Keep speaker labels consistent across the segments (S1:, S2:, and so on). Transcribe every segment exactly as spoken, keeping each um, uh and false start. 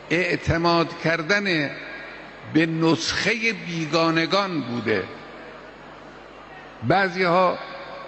S1: اعتماد کردن به نسخه بیگانگان بوده. بعضی ها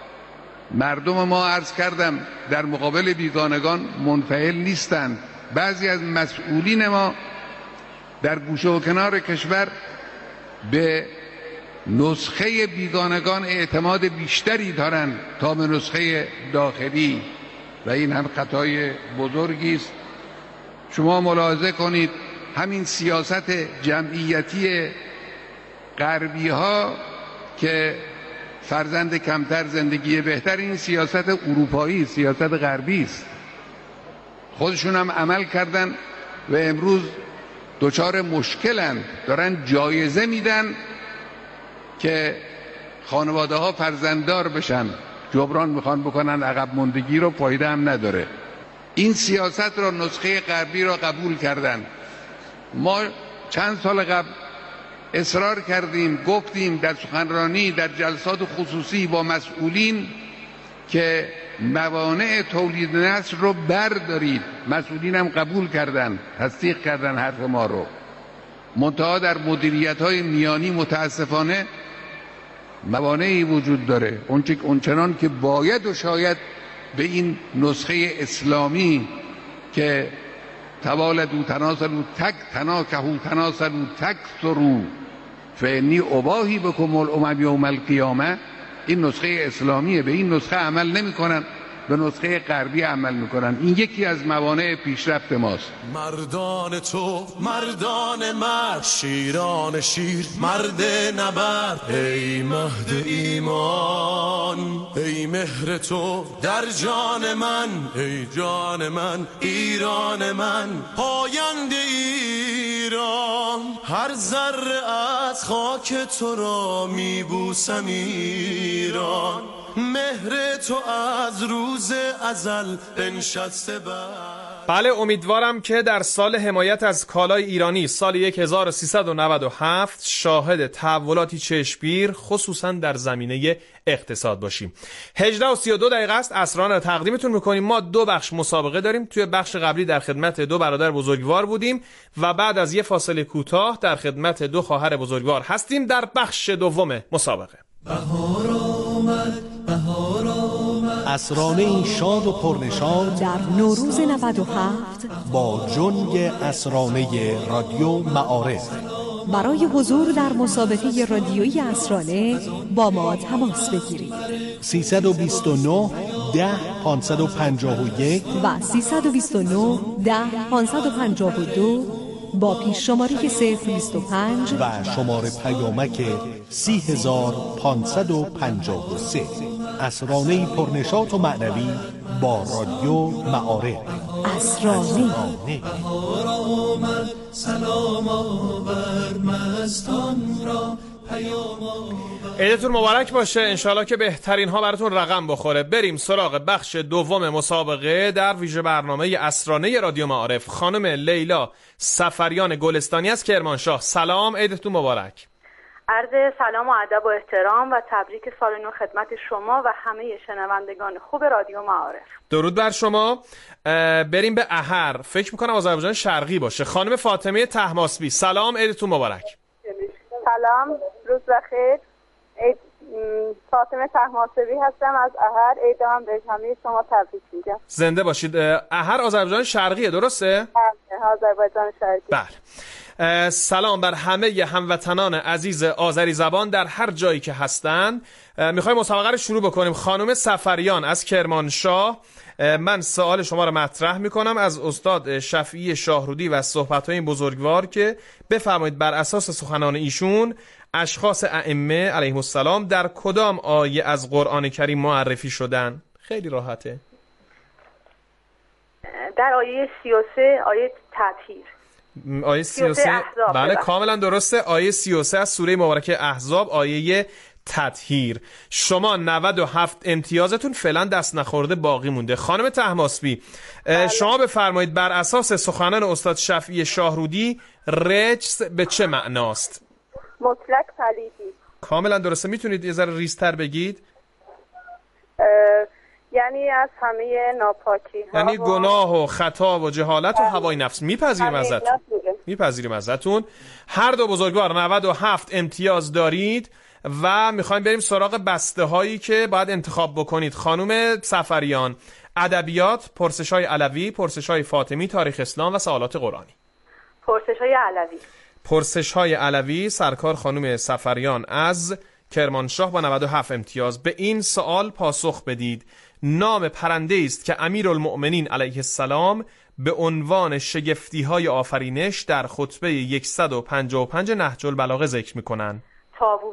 S1: مردم ما عرض کردم در مقابل بیگانگان منفعل نیستند. بعضی از مسئولین ما در گوشه و کنار کشور به نسخه بیگانگان اعتماد بیشتری دارند تا به نسخه داخلی و این هم خطای بزرگی است. شما ملاحظه کنید همین سیاست جمعیتی غربی ها که فرزند کمتر زندگی بهتر، این سیاست اروپایی، سیاست غربی است. خودشون هم عمل کردن و امروز دچار مشکلن، دارن جایزه میدن که خانواده ها فرزنددار بشن، جبران میخوان بکنن عقب ماندگی رو، فایده هم نداره. این سیاست را نسخه غربی را قبول کردن. ما چند سال قبل اصرار کردیم، گفتیم در سخنرانی در جلسات خصوصی با مسئولین که موانع تولید نسل رو بردارید. مسئولین هم قبول کردن، تصدیق کردن حرف ما رو. منتها در مدیریت‌های میانی متاسفانه موانعی وجود داره. اونچنان که باید و شاید به این نسخه اسلامی که توالدوا تناسلوا تک تناکحوا تناسلوا تکثروا فانی اباهی بکم الامم یوم القیامه، این نسخه اسلامیه. به این نسخه عمل نمی‌کنن، به نسخه غربی عمل میکنن. این یکی از موانع پیشرفت ماست.
S2: مردان تو مردان مرد، شیران شیر مرد نبرد، ای مهد ایمان ای مهر تو در جان من، ای جان من ایران من، پاینده ایران. هر ذره از خاک تو را میبوسم ایران، مهر تو از روز ازل بنشسته بر.
S3: بله، امیدوارم که در سال حمایت از کالای ایرانی سال هزار و سیصد و نود و هفت شاهد تحولاتی چشمگیر خصوصا در زمینه اقتصاد باشیم. هجده و سی و دو دقیقه است. اسران رو تقدیمتون میکنیم. ما دو بخش مسابقه داریم. توی بخش قبلی در خدمت دو برادر بزرگوار بودیم و بعد از یه فاصله کوتاه در خدمت دو خواهر بزرگوار هستیم در بخش دوم مسابقه.
S2: بهار آمد بهار آمد،
S4: اسرانه این شاد و پرنشاد
S5: در نوروز نود و هفت
S4: با جنگ اسرانه رادیو معارف.
S5: برای حضور در مسابقه رادیویی اسرانه با ما تماس بگیرید.
S4: سیصد و بیست و نه ده پانصد و پنجاه و یک
S5: و سیصد و بیست و نه ده پانصد و پنجاه و دو با پیش شماره صفر بیست و پنج
S4: و شماره پیامک سی هزار پانصد و پنجاه و سه. اسرانه پرنشاط و معنوی با رادیو معارف.
S5: اسرانه.
S2: بهار آمد سلام آور مستان را پیام آور.
S3: عیدتون مبارک باشه. انشالله که بهترین ها براتون رقم بخوره. بریم سراغ بخش دوم مسابقه در ویژه برنامه اسرانه رادیو معارف. خانم لیلا سفریان گلستانی از کرمانشاه، سلام، عیدتون مبارک.
S6: عرض سلام و ادب و احترام و تبریک سال نو خدمت شما و همه شنوندگان خوب رادیو معارف.
S3: درود بر شما. بریم به احر، فکر میکنم آذربایجان شرقی باشه. خانم فاطمه طهماسبی، سلام، عیدتون مبارک.
S6: سلام، روز بخیر. عید فاطمه طهماسبی هستم از احر. عید هم به همه شما تبریک میگم.
S3: زنده باشید. احر آذربایجان شرقیه، درسته؟
S6: بله، آذربایجان شرقی.
S3: بله. سلام بر همه هموطنان عزیز آذری زبان در هر جایی که هستند. میخوایم مسابقه رو شروع بکنیم. خانم سفریان از کرمانشاه، من سوال شما رو مطرح میکنم از استاد شفیعی شاهرودی و صحبت‌های این بزرگوار که بفرمایید بر اساس سخنان ایشون اشخاص ائمه علیهم السلام در کدام آیه از قرآن کریم معرفی شدن؟ خیلی راحته.
S6: در آیه سی و سه، آیه تطهیر.
S3: آیه سی و سه، بله کاملا درسته. آیه سی و سه از سوره مبارکه احزاب، آیه تطهیر. شما نود و هفت امتیازتون فعلا دست نخورده باقی مونده. خانم طهماسبی، شما بفرمایید بر اساس سخنان استاد شفیعی شاهرودی رجس به چه معناست؟
S6: مطلق پلیدی.
S3: کاملا درسته. میتونید یه ذره ریزتر بگید؟
S6: یعنی از همه ناپاکی ها،
S3: یعنی گناه و خطا و جهالت و هوای نفس. میپذیریم ازتون. میپذیریم ازتون. هر دو بزرگوار نود و هفت امتیاز دارید و میخوایم بریم سراغ بسته هایی که باید انتخاب بکنید. خانم سفریان، ادبیات، پرسش های علوی، پرسش های فاطمی، تاریخ اسلام و سوالات قرآنی.
S6: پرسش های علوی.
S3: پرسش های علوی. سرکار خانم سفریان از کرمانشاه با نود و هفت امتیاز. به این سوال پاسخ بدید: نام پرنده است که امیرالمؤمنین علیه السلام به عنوان شگفتی های آفرینش در خطبه صد و پنجاه و پنج نهج البلاغه ذکر میکنن؟
S6: طاووس.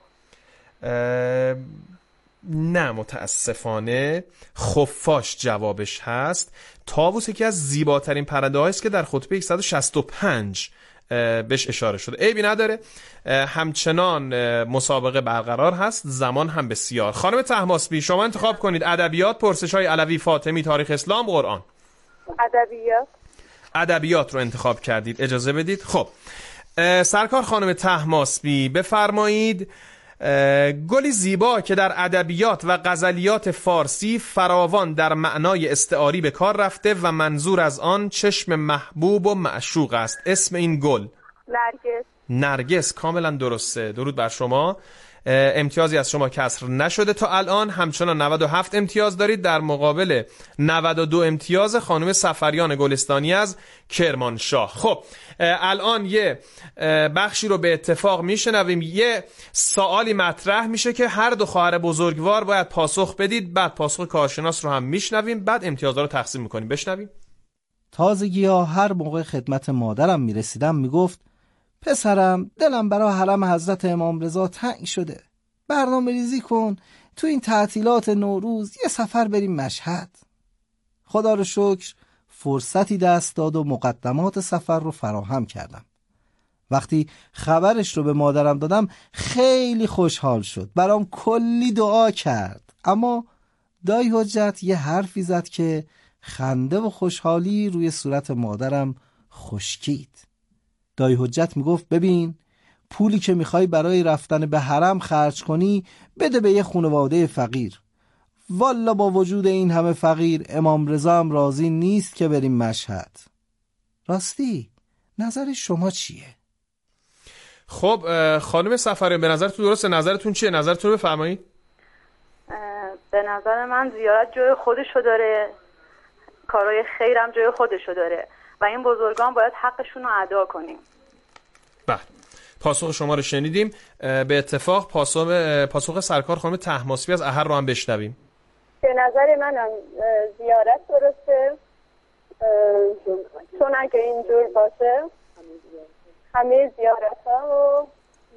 S3: نه متاسفانه خفاش جوابش هست. طاووس یکی از زیباترین پرنده هایی است که در خطبه صد و شصت و پنج بهش اشاره شده. عیبی نداره، همچنان مسابقه برقرار هست، زمان هم بسیار. خانم طهماسبی شما انتخاب کنید: ادبیات، پرسش های علوی، فاطمی، تاریخ اسلام، قرآن.
S6: ادبیات.
S3: ادبیات رو انتخاب کردید، اجازه بدید. خب سرکار خانم طهماسبی بفرمایید. گلی زیبا که در ادبیات و غزلیات فارسی فراوان در معنای استعاری به کار رفته و منظور از آن چشم محبوب و معشوق است. اسم این گل؟
S6: نرگس.
S3: نرگس. کاملا درسته. درود بر شما. امتیازی از شما کسر نشده تا الان، همچنان نود و هفت امتیاز دارید در مقابل نود و دو امتیاز خانم سفریان گلستانی از کرمانشاه. خب الان یه بخشی رو به اتفاق میشنویم. یه سوالی مطرح میشه که هر دو خواهر بزرگوار باید پاسخ بدید، بعد پاسخ کارشناس رو هم میشنویم، بعد امتیازها رو تقسیم میکنیم. بشنویم.
S7: تازگی ها هر موقع خدمت مادرم میرسیدم میگفت: پسرم دلم برای حرم حضرت امام رضا تنگ شده، برنامه ریزی کن تو این تعطیلات نوروز یه سفر بریم مشهد. خدا رو شکر فرصتی دست داد و مقدمات سفر رو فراهم کردم. وقتی خبرش رو به مادرم دادم خیلی خوشحال شد، برام کلی دعا کرد. اما دایی حجت یه حرفی زد که خنده و خوشحالی روی صورت مادرم خشکید. دایی حجت میگفت: ببین، پولی که میخوای برای رفتن به حرم خرج کنی بده به یه خانواده فقیر. والا با وجود این همه فقیر امام رضا هم راضی نیست که بریم مشهد. راستی نظر شما چیه؟
S3: خب خانم سفریان به نظرتون درسته؟ نظرتون چیه؟ نظرتون رو بفرمایید.
S6: به نظر من زیارت جای خودشو داره، کارهای خیرم جای خودشو داره و این بزرگان باید حقشون رو ادا کنیم.
S3: بله، پاسخ شما رو شنیدیم. به اتفاق پاسخ پاسخ سرکار خانم طهماسبی از احر رو هم بشنویم.
S6: به نظر منم زیارت درسته، چون اگه اینجور باشه همه زیارت ها و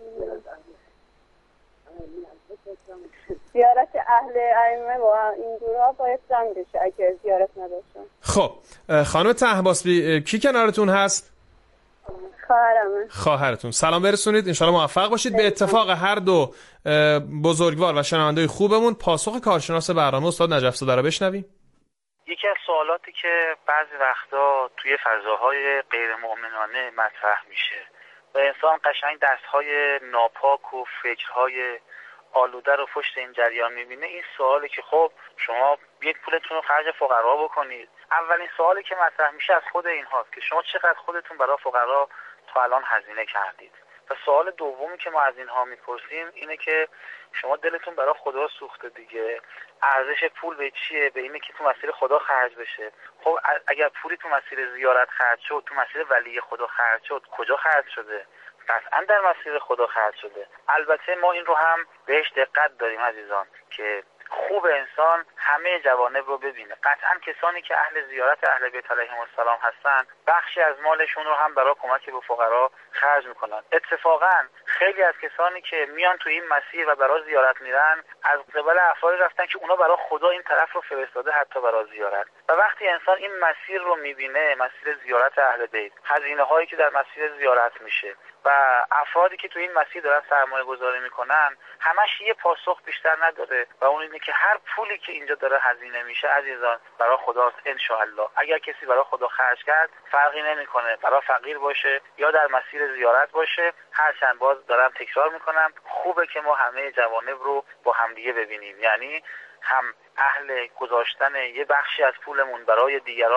S6: زیارت اهل ائمه و اینجور ها باید جمع بشه اگه زیارت نباشه.
S3: خب خانم طهماسبی کی کنارتون هست؟
S6: خواهرمه.
S3: خواهرتون. سلام برسونید، انشالله موفق باشید. به اتفاق هر دو بزرگوار و شنونده خوبمون پاسخ کارشناس برنامه استاد نجف‌زاده رو بشنویم.
S8: یکی از سوالاتی که بعضی وقتا توی فضاهای غیر مؤمنانه مطرح میشه و انسان قشنگ دستهای ناپاک و فکرهای آلوده رو پشت این جریان میبینه، این سوالی که خب شما بیاید پولتون رو خرج فقرا بکنید. اولین سوالی که مطرح میشه از خود این هاست که شما چقدر خودتون برای فقرا تا الان هزینه کردید. و سوال دومی که ما از اینها میپرسیم اینه که شما دلتون برای خدا سوخته دیگه، ارزش پول به چیه؟ به اینه که تو مسیر خدا خرج بشه. خب اگر پولی تو مسیر زیارت خرج شد، تو مسیر ولی خدا خرج شد، کجا خرج شده؟ قطعا در مسیر خدا خرج شده. البته ما این رو هم بهش دقت داریم عزیزان که خوب انسان همه جوانب رو ببینه. قطعا کسانی که اهل زیارت اهل بیت علیهم السلام هستن بخشی از مالشون رو هم برای کمک به فقرا خرج میکنن. اتفاقا خیلی از کسانی که میان تو این مسیر و برای زیارت میرن از قبل افرادی رفتن که اونا برای خدا این طرف رو فرستاده حتی برای زیارت. و وقتی انسان این مسیر رو میبینه، مسیر زیارت اهل بیت، هزینه هایی که در مسیر زیارت میشه و افرادی که تو این مسیر دارن سرمایه گذاری میکنن، همش یه پاسخ بیشتر نداره و اون اینه که هر پولی که اینجا داره هزینه میشه عزیزان برای خداست. انشاءالله اگر کسی برای خدا خرج کرد فرقی نمیکنه برای فقیر باشه یا در مسیر زیارت باشه. هرچند باز دارم تکرار میکنم خوبه که ما همه جوانب رو با همدیگه ببینیم، یعنی هم اهل گذاشتن یه بخشی از پولمون برای دیگران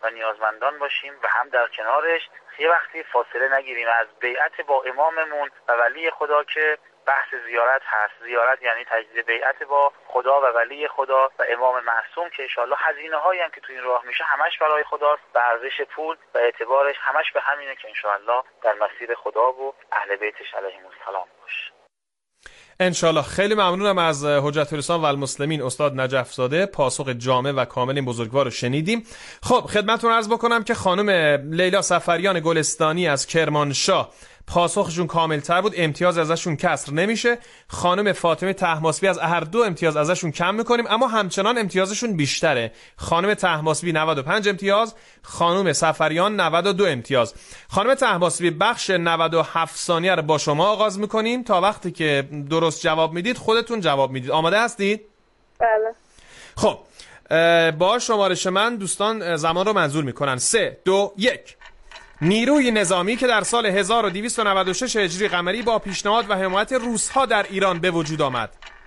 S8: و نیازمندان باشیم و هم در کنارش یه وقتی فاصله نگیریم از بیعت با اماممون و ولی خدا که بحث زیارت هست. زیارت یعنی تجدید بیعت با خدا و ولی خدا و امام معصوم که انشالله هزینه هایی هم که تو این راه میشه همش برای خداست و ارزش پول و اعتبارش همش به همینه که انشالله در مسیر خدا و اهل بیتش علیهم السلام باشه.
S3: انشالله. خیلی ممنونم از حجت الاسلام و المسلمین استاد نجف زاده. پاسخ جامع و کامل این بزرگوار رو شنیدیم. خب خدمتتون عرض بکنم که خانم لیلا صفریان گلستانی از کرمانشاه پاسخشون کاملتر بود، امتیاز ازشون کسر نمیشه. خانم فاطمه طهماسبی از هر دو امتیاز ازشون کم میکنیم، اما همچنان امتیازشون بیشتره. خانم طهماسبی نود و پنج امتیاز، خانم صفریان نود و دو امتیاز. خانم طهماسبی بخش نود و هفت ثانیه رو با شما آغاز میکنیم. تا وقتی که درست جواب میدید خودتون جواب میدید. آماده هستید؟
S6: بله.
S3: خب با شمارش من دوستان زمان رو منظور میکنن. سه دو یک. نیروی نظامی که در سال هزار و دویست و نود و شش هجری قمری با پیشنهاد و حمایت روس‌ها در ایران به وجود آمد.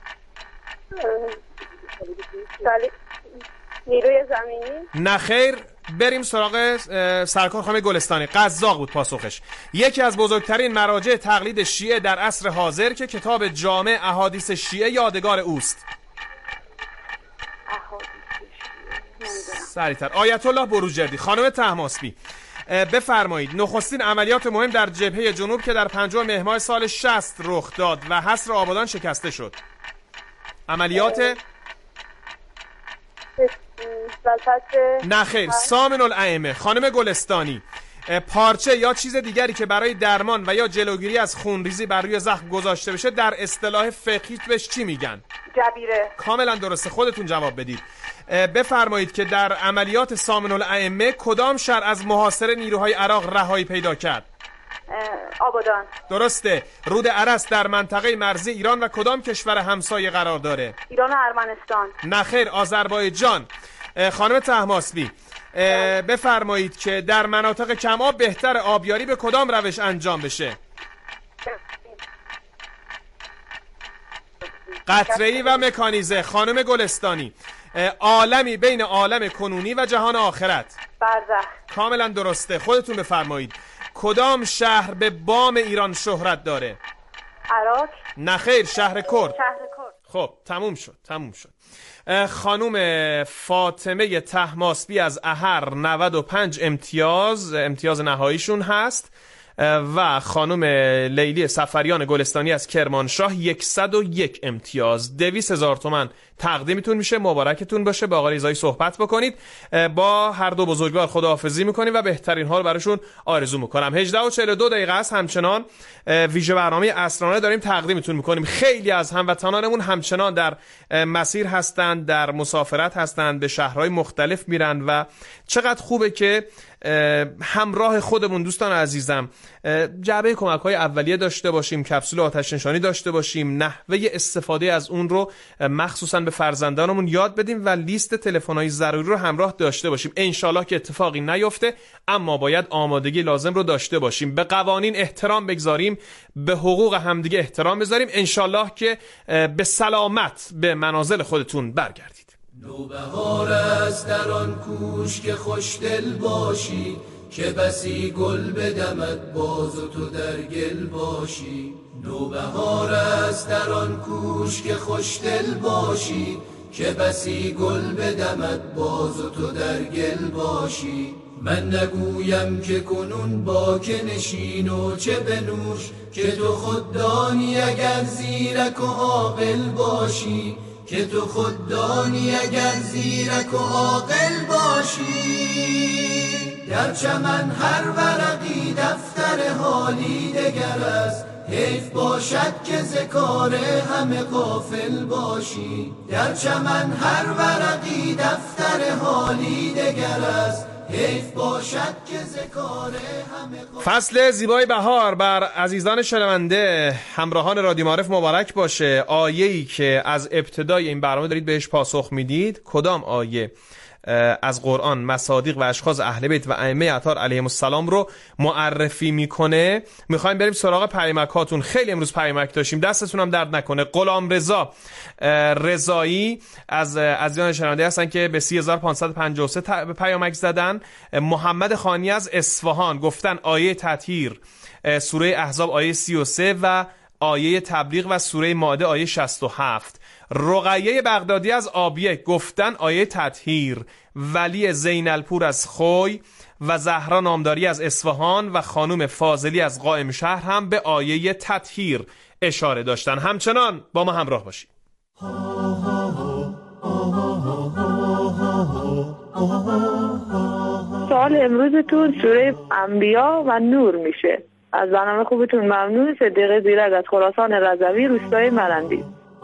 S6: نیروی زمینی؟
S3: نه خیر. بریم سراغ سرکار خانم گلستانی. قزاق بود پاسخش. یکی از بزرگترین مراجع تقلید شیعه در عصر حاضر که کتاب جامع احادیث شیعه یادگار اوست. سریعتر. آیت الله بروجردی. خانم طهماسبی بفرمایید نخستین عملیات مهم در جبهه جنوب که در پنجم مهر ماه سال شصت رخ داد و حصر آبادان شکسته شد. عملیات نه خیر. سامن الائمه. خانم گلستانی پارچه یا چیز دیگری که برای درمان و یا جلوگیری از خونریزی بر روی زخم گذاشته بشه در اصطلاح فقهی بهش چی میگن؟
S6: جبیره.
S3: کاملا درسته. خودتون جواب بدید. بفرمایید که در عملیات سامن الائمه کدام شهر از محاصره نیروهای عراق رهایی پیدا کرد؟
S6: آبادان.
S3: درسته. رود ارس در منطقه مرزی ایران و کدام کشور همسایه قرار داره؟
S6: ایران و ارمنستان.
S3: نه خیر. آذربایجان. خانم طهماسبی بفرمایید که در مناطق کم آب بهتر آبیاری به کدام روش انجام بشه؟ قطره‌ای و مکانیزه. خانم گلستانی عالمی بین عالم کنونی و جهان آخرت.
S6: برزخ.
S3: کاملا درسته. خودتون بفرمایید کدام شهر به بام ایران شهرت داره؟
S6: عراق.
S3: نه خیر. شهر کرد.
S6: شهر کرد.
S3: خب تموم شد. تموم شد. خانم فاطمه طهماسبی از احر نود و پنج امتیاز امتیاز نهاییشون هست و خانم لیلی صفریان گلستانی از کرمانشاه صد و یک امتیاز. دویست هزار تومان تقدیمتون میشه. مبارکتون باشه. با آقای رضایی صحبت بکنید. با هر دو بزرگوار خداحافظی میکنیم و بهترین ها رو براشون آرزو میکنم. هجده و چهل و دو دقیقه است. همچنان ویژه برنامه عصرانه داریم تقدیمتون میکنیم. خیلی از هموطنانمون همچنان در مسیر هستند، در مسافرت هستند، به شهرهای مختلف میرن و چقدر خوبه که همراه خودمون دوستان عزیزم جعبه کمک‌های اولیه داشته باشیم، کپسول آتش نشانی داشته باشیم، نحوه استفاده از اون رو مخصوصا به فرزندانمون یاد بدیم و لیست تلفن‌های ضروری رو همراه داشته باشیم. انشالله که اتفاقی نیفته، اما باید آمادگی لازم رو داشته باشیم. به قوانین احترام بگذاریم، به حقوق همدیگه احترام بذاریم. انشالله که به سلامت به منازل خودتون برگردید.
S2: نوبهار است در آن کوش که خوشدل باشی، که بسی گل بدمد باز و تو در گل باشی. نوبهار است در آن کوش که خوشدل باشی، که بسی گل بدمد باز و تو در گل باشی. من نگویم که کنون با که نشین و چه بنوش، که تو خود دانی اگر زیرک و عاقل باشی، که تو خود دانی اگر زیرک و عاقل باشی. در چمن هر ورقی دفتر حالی دگر است، حیف باشد که ز کار همه غافل باشی. در چمن هر ورقی دفتر حالی دگر است، حیف باشد که ز کار همه غافل.
S3: فصل زیبای بهار بر عزیزان شنونده همراهان رادیو معارف مبارک باشه. آیه‌ای که از ابتدای این برنامه دارید بهش پاسخ میدید کدام آیه از قرآن مصادیق و اشخاص اهل بیت و ائمه اطهار علیهم السلام رو معرفی میکنه. میخوایم بریم سراغ پیامکاتون. خیلی امروز پیامک داشتیم، دستتون هم درد نکنه. غلام رضا رضایی از عزیزان شنونده هستن که به سی هزار و پانصد و پنجاه و سه پیامک زدن. محمد خانی از اصفهان گفتن آیه تطهیر سوره احزاب آیه سی و سه و آیه تبلیغ و سوره مائده آیه شصت و هفت. رقیه بغدادی از آبیه گفتن آیه تطهیر. ولی زینالپور از خوی و زهرا نامداری از اصفهان و خانم فاضلی از قائم شهر هم به آیه تطهیر اشاره داشتن. همچنان با ما همراه باشید.
S9: سوال امروزتون سوره انبیا و نور میشه. از برنامه خوبتون ممنون. صدیقه زیرک از خراسان رضوی روستای مرندی.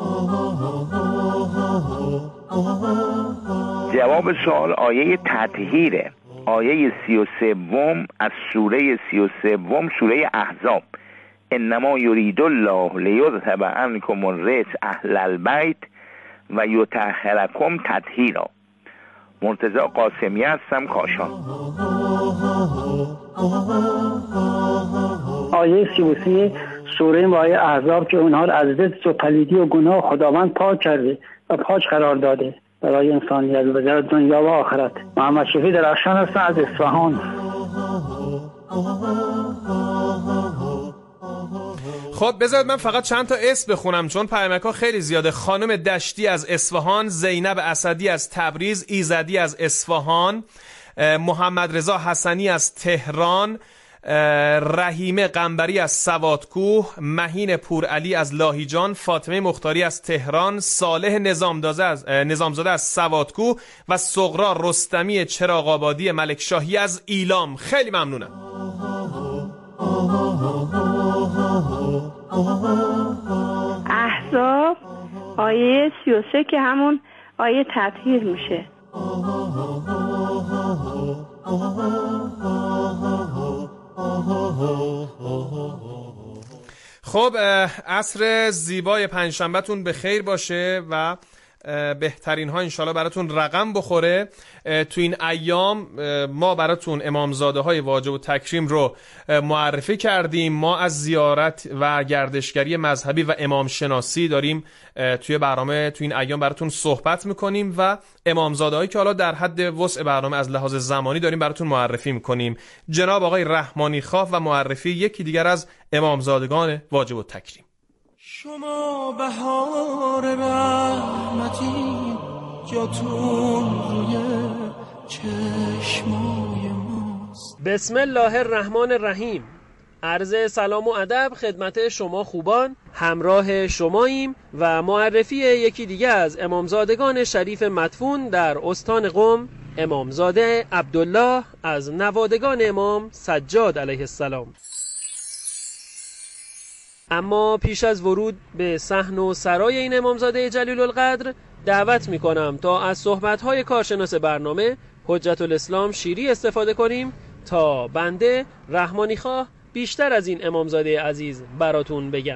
S10: جواب سوال آیه تطهیره، آیه سی و سوم از سوره سی و سوم سوره احزاب. انما یرید الله لیذهب عنکم الرجس اهل البیت و یطهرکم تطهیرا. مرتضی قاسمی هستم، کاشان.
S11: آیه سی و سه سوره مائده احزاب که اونها رو از رجس و پلیدی و گناه خداوند پاک کرده و پاک قرار داده برای انسانیت و در دنیا و آخرت. محمد شفیع درخشان هستم از اصفهان.
S3: خب بذارید من فقط چند تا اسم بخونم چون پیامک ها خیلی زیاده. خانم دشتی از اصفهان، زینب اسدی از تبریز، ایزدی از اصفهان، محمد رضا حسنی از تهران، رحیمه قنبری از سوادکوه، مهین پورعلی از لاهیجان، فاطمه مختاری از تهران، صالح نظامزاده از نظامزاده از سوادکوه و صغرا رستمی چراغ‌آبادی ملک شاهی از ایلام. خیلی ممنونم.
S12: احزاب آیه سی و سه که همون آیه تطهیر میشه.
S3: خب عصر زیبای پنجشنبهتون به خیر باشه و بهترین ها انشالله براتون رقم بخوره. تو این ایام ما براتون امامزاده های واجب و تکریم رو معرفی کردیم. ما از زیارت و گردشگری مذهبی و امام شناسی داریم توی برنامه تو این ایام براتون صحبت میکنیم و امامزاده هایی که حالا در حد وسع برنامه از لحاظ زمانی داریم براتون معرفی میکنیم. جناب آقای رحمانی خواه و معرفی یکی دیگر از امامزادگان واجب و تکریم.
S13: شما بهار رحمتی جاتون روی چشمای ماست.
S14: بسم الله الرحمن الرحیم. عرض سلام و ادب خدمت شما خوبان، همراه شماییم و معرفی یکی دیگه از امامزادگان شریف مدفون در استان قم، امامزاده عبدالله از نوادگان امام سجاد علیه السلام. اما پیش از ورود به صحن و سرای این امامزاده جلیل القدر دعوت میکنم تا از صحبت‌های کارشناس برنامه حجت الاسلام شیری استفاده کنیم تا بنده رحمانی خواه بیشتر از این امامزاده عزیز براتون بگم.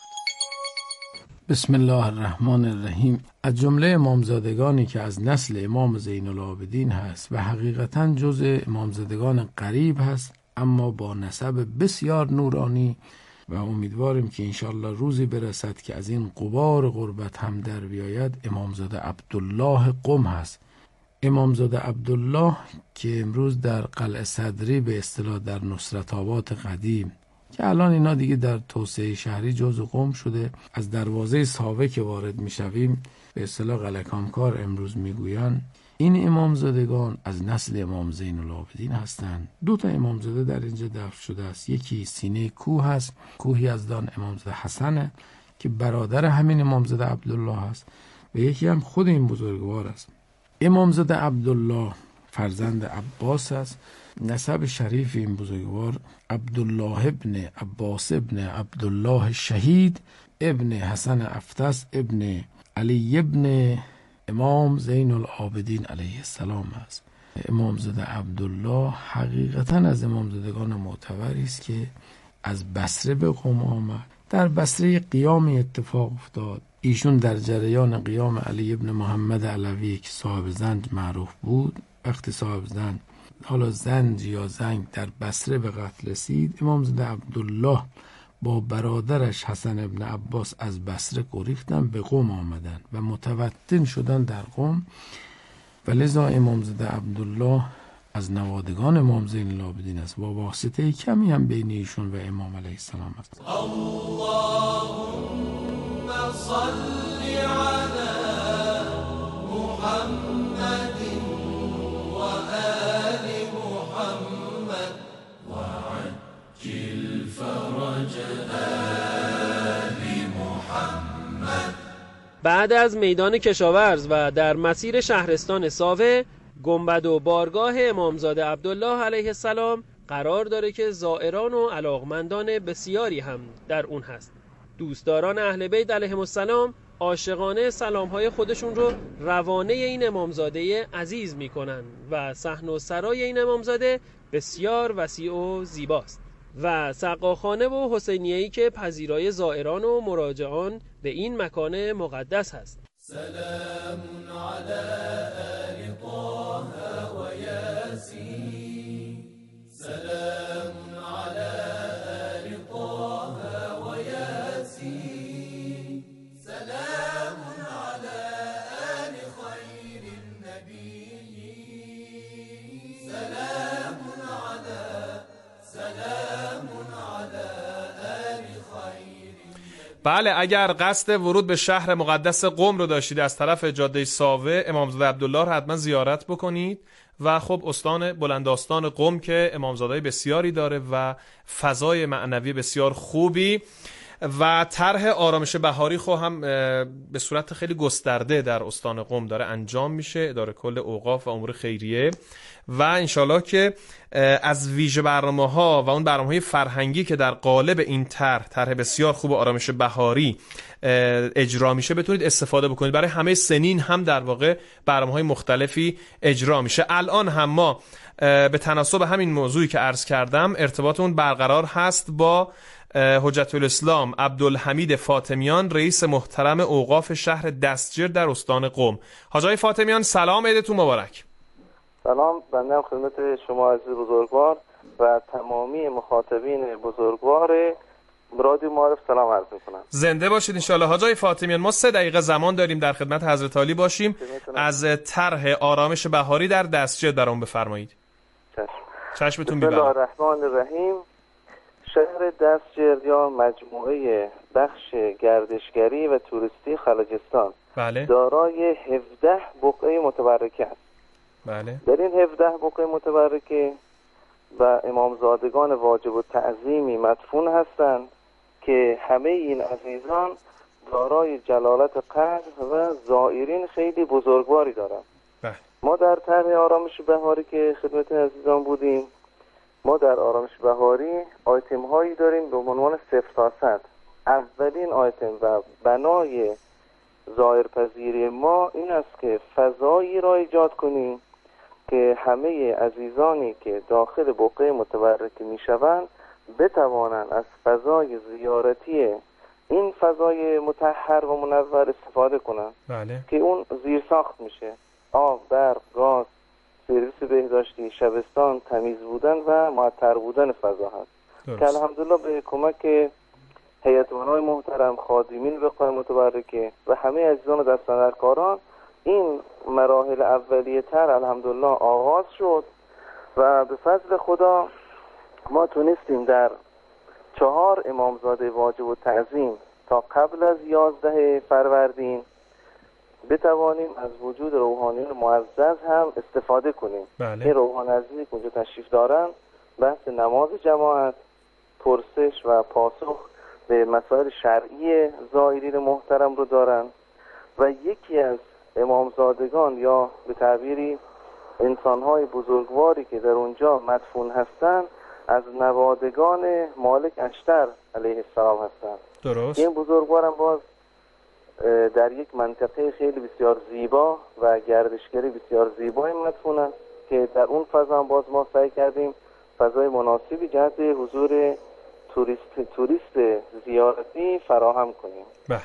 S15: بسم الله الرحمن الرحیم. از جمله امامزادگانی که از نسل امام زین العابدین هست و حقیقتاً جزء امامزادگان قریب هست اما با نسب بسیار نورانی و امیدواریم که انشالله روزی برسد که از این غبار غربت هم در بیاید، امامزاده عبدالله قم هست. امامزاده عبدالله که امروز در قلعه صدری به اصطلاح در نصرت آباد قدیم که الان اینا دیگه در توسعه شهری جزو قم شده، از دروازه ساوه که وارد میشویم به اصطلاح قلعه کامکار امروز میگویند، این امامزادگان از نسل امام زین العابدین هستند. دو تا امامزاده در اینجا دفن شده است. یکی سینه کوه هست، کوهی از دان امامزاده حسنه که برادر همین امامزاده عبدالله هست و یکی هم خود این بزرگوار است. امامزاده عبدالله فرزند عباس است. نسب شریف این بزرگوار عبدالله ابن عباس ابن عبدالله شهید ابن حسن افتس ابن علی ابن امام زین العابدین علیه السلام است. امامزاده عبدالله حقیقتا از امامزادگان معتبری است که از بصره به قم آمد در بصره قیام اتفاق افتاد. ایشون در جریان قیام علی ابن محمد علوی که صاحب زنج معروف بود، وقتی صاحب زنج حالا زنج یا زنگ در بصره به قتل رسید، امامزاده عبدالله با برادرش حسن ابن عباس از بصره گریختن، به قم آمدن و متوطن شدن در قم و لذا امامزاده عبدالله از نوادگان امام زین العابدین است. با واسطه کمی هم بین ایشون و امام علیه السلام است.
S2: اللهم صل علی محمد و آل محمد و عجل فرج آل محمد.
S14: بعد از میدان کشاورز و در مسیر شهرستان ساوه، گنبد و بارگاه امامزاده عبدالله علیه السلام قرار داره که زائران و علاقمندان بسیاری هم در اون هست. دوستداران اهل بیت علیهم السلام عاشقانه سلامهای خودشون رو روانه این امامزاده عزیز میکنن و صحن و سرای این امامزاده بسیار وسیع و زیباست و سقاخانه و حسینیه‌ای که پذیرای زائران و مراجعان به این مکان مقدس هست.
S2: سلام علی آل طه و یاسین، سلام علی آل طه و یاسین، سلام علی آل خیر النبی، سلام علی سلام علی آل خیر.
S3: بله، اگر قصد ورود به شهر مقدس قم رو داشتید از طرف جاده ساوه، امامزاده عبدالله رو حتما زیارت بکنید و خب استان بلندآستان قم که امامزاده بسیاری داره و فضای معنوی بسیار خوبی و طرح آرامش بهاری خو هم به صورت خیلی گسترده در استان قم داره انجام میشه، اداره کل اوقاف و امور خیریه و انشالله که از ویژه برنامه ها و اون برنامه های فرهنگی که در قالب این طرح طرح بسیار خوب آرامش بهاری اجرا میشه بتونید استفاده بکنید. برای همه سنین هم در واقع برنامه های مختلفی اجرا میشه. الان هم ما به تناسب همین موضوعی که عرض کردم ارتباطمون برقرار هست با حجت الاسلام عبدالحمید فاطمیان، رئیس محترم اوقاف شهر دستجر در استان قم. حاج آقای فاطمیان سلام، عیدتون مبارک.
S16: سلام، بنده هم خدمت شما عزیز بزرگوار و تمامی مخاطبین بزرگوار رادیو معارف سلام عرض میکنم.
S3: زنده باشید انشالله. حاج آقای فاطمیان ما سه دقیقه زمان داریم در خدمت حضرت عالی باشیم. از طرح آرامش بهاری در دستجر برام بفرمایید.
S16: چشم.
S3: چشمتون
S16: بسم
S3: بی‌برا.
S16: الله الرحمن الرحیم. شهر دستجر یا مجموعه بخش گردشگری و توریستی خلجستان
S3: بله.
S16: دارای هفده بقعه متبرکه است.
S3: بله.
S16: در این هفده بقعه متبرکه و امامزادگان واجب التعظیمی مدفون هستند که همه این عزیزان دارای جلالت قدر و زائرین خیلی بزرگواری دارند.
S3: بله.
S16: ما در طرح آرامش بهاری که خدمت عزیزان بودیم، ما در آرامش بهاری آیتم هایی داریم به عنوان صفر تا صد. اولین آیتم و بنای زائرپذیری ما این است که فضایی را ایجاد کنیم که همه عزیزانی که داخل بقعه متبرکه می شوند بتوانند از فضای زیارتی این فضای مطهر و منور استفاده کنند.
S3: بله.
S16: که اون زیر ساخت میشه، آب، برق، گاز، سرویس بهداشتی، شبستان، تمیز بودن و معطر بودن فضا هست که الحمدلله به کمک هیئتمندان محترم، خادمین بقعه متبرکه و همه عزیزان دستاندرکاران این مراحل اولیه تر الحمدلله آغاز شد و به فضل خدا ما تونستیم در چهار امامزاده واجب التعظیم تا قبل از یازده فروردین بتوانیم از وجود روحانیون معزز هم استفاده کنیم.
S3: بله.
S16: این روحان عزیزی که اونجا تشریف دارن بحث نماز جماعت، پرسش و پاسخ به مسائل شرعی زائرین محترم رو دارن و یکی از امامزادگان یا به تعبیری انسانهای بزرگواری که در اونجا مدفون هستن از نوادگان مالک اشتر علیه السلام هستن.
S3: درست.
S16: این بزرگوارم باز در یک منطقه خیلی بسیار زیبا و گردشگری بسیار زیبای مدفون است که در اون فضا هم باز ما سعی کردیم فضای مناسبی جهت حضور توریست توریست زیارتی فراهم کنیم.
S3: بله.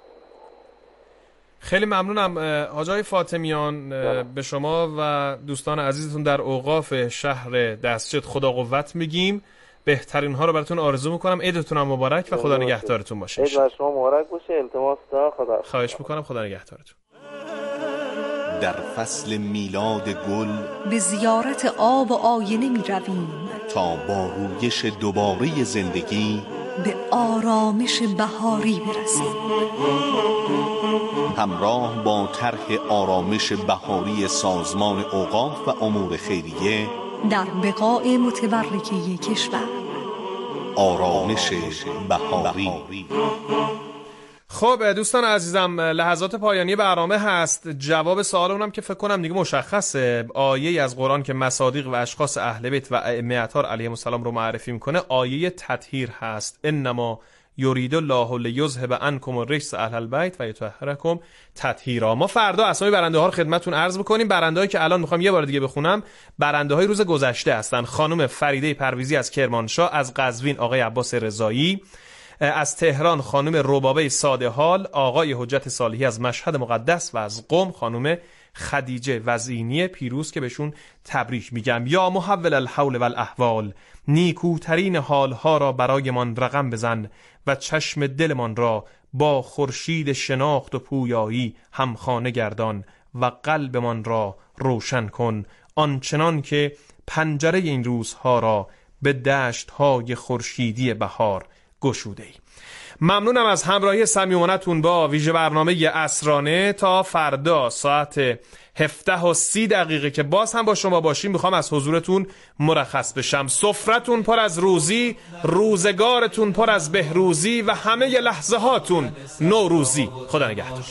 S3: خیلی ممنونم حاجی فاطمیان به شما و دوستان عزیزتون در اوقاف شهر دستجد خدا قوت میگیم. بهترین ها رو براتون آرزو میکنم. عیدتون هم مبارک و خدا نگهدارتون باشه.
S16: عید بر شما مبارک باشه. التماس دارم خدا.
S3: خواهش میکنم. خدا نگهدارتون.
S4: در فصل میلاد گل
S5: به زیارت آب و آینه می رویم
S4: تا با رویش دوباره زندگی
S5: به آرامش بهاری برسیم.
S4: همراه با طرح آرامش بهاری سازمان اوقاف و امور خیریه
S5: در بقاع متبرکه کشور.
S4: آرامش بهاری.
S3: خب دوستان عزیزم، لحظات پایانی برنامه هست. جواب سوال اونم که فکر کنم دیگه مشخصه. آیه از قرآن که مصادیق و اشخاص اهل بیت و ائمه اطهار علیهم السلام رو معرفی میکنه آیه تطهیر هست. انما یرید الله لیذهب عنکم الرجس اهل البیت و یطهرکم تطهیرا. ما فردا اسامی برنده ها رو خدمتتون عرض می‌کنیم. برنده‌هایی که الان می‌خوام یه بار دیگه بخونم برنده‌های روز گذشته هستن. خانم فریده پرویزی از کرمانشاه، از قزوین آقای عباس رضایی، از تهران خانم ربابه ساده حال، آقای حجت صالحی از مشهد مقدس و از قم خانم خدیجه وزینی پیروز که بهشون تبریک میگم. یا محول الحول والاحوال، نیکوترین حالها را برایمان رقم بزن و چشم دلمان را با خورشید شناخت و پویایی همخانه گردان و قلبمان را روشن کن، آنچنان که پنجره این روزها را به دشت‌های خورشیدی بهار گشوده ای. ممنونم از همراهی صمیمانه‌تون با ویژه برنامه عصرانه. تا فردا ساعت هفده و سی دقیقه که باز هم با شما باشیم میخوام از حضورتون مرخص بشم. سفرتون پر از روزی، روزگارتون پر از بهروزی و همه لحظه هاتون نوروزی. خدا نگهدار.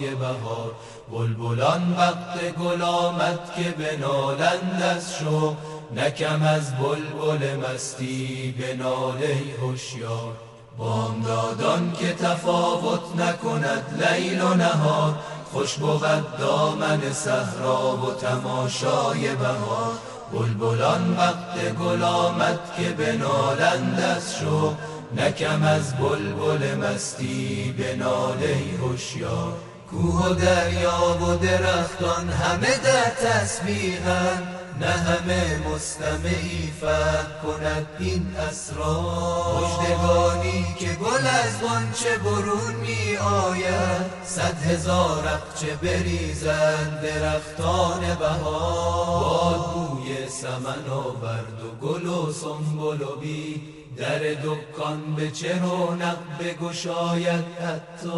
S2: بلبلان وقت گل آمد که بنالند از شوق، نکم از بلبل مستی بناله هوشیار. بامدادان که تفاوت نکند لیل و نهار، خوش بود دامن صحرا و تماشای بهار. بلبلان وقت گل آمد که بنالند از شوق، نکم از بلبل مستی بناله هوشیار. کوه و دریا و درختان همه در تسبیحند، نه همه مستمعی فهم کند این اسرار. مژدگانی که گل از غنچه برون می آید، صد هزار اقچه بریزند درختان بهار. باد بوی سمن آورد و گل و سنبل و بید، در دکان به چه رونق بگشاید حتی.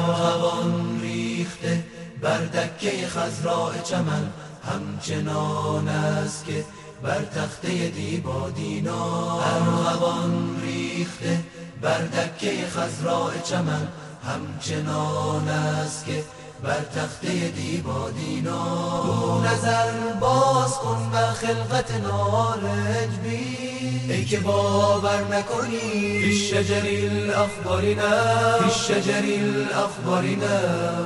S2: ارغوان ریخته بر دکه خضراء چمن، همچنان است که بر تخته دیبا دینا. ارغوان ریخته بر دکه خضراء چمن، همچنان است که بر تخته دیبا دینا. دو نظر باز کن و خلقت نارنج بین، ای که باور نکنی فی الشجر الاخضر نه، فی الشجر الاخضر نه.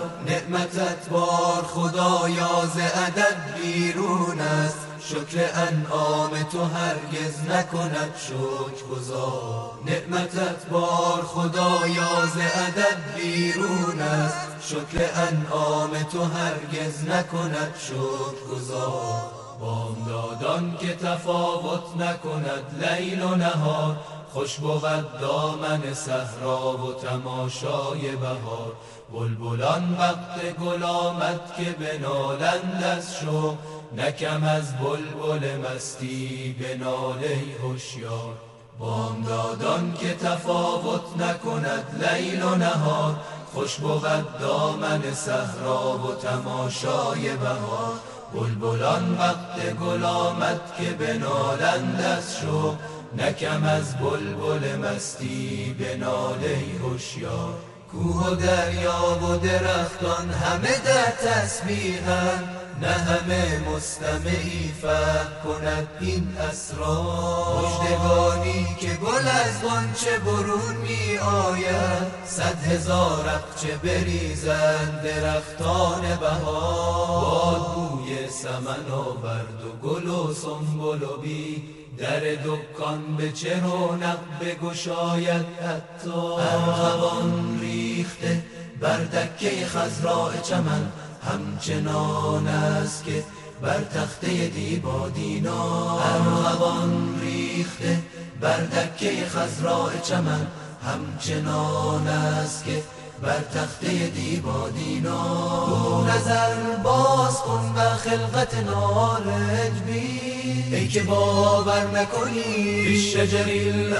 S2: نعمتت بار خدایا ز عدد بیرون است، شکر انعام تو هرگز نکند شکر گزار. نعمتت بار خدایا ز عدد بیرون است، شکر انعام تو هرگز نکند شکر گزار. بامدادان که تفاوت نکند لیل و نهار، خوش بود دامن صحرا و تماشای بهار. بلبلان وقت گل آمد که بنالند از شوق، نکم از بلبل مستی بناله هوشیار. بامدادان که تفاوت نکند لیل و نهار، خوش بود دامن صحرا و تماشای بهار. بلبلان وقت گل آمد که بنالند از شوق، نکم از بلبل مستی بناله هوشیار. کوه و دریا و درختان همه در تسبیحند، نه همه مستمعی فهم کند این اسرار. مژدگانی که گل از غنچه برون می آید، صد هزار اقچه بریزند درختان بهار. باد بوی سمن آورد و گل و سنبل و بید، در دکان به چه رونق بگشاید حتی ارغوان ریخته بر دکه خضراء چمن همچنان است که بر تخته دیبادینا ارغوان ریخته بر دکه خضراء چمن همچنان است که بر تخته دیبادینا رو نظر باز کن و خلقت نارنج بین ای که باور نکنی بالشجر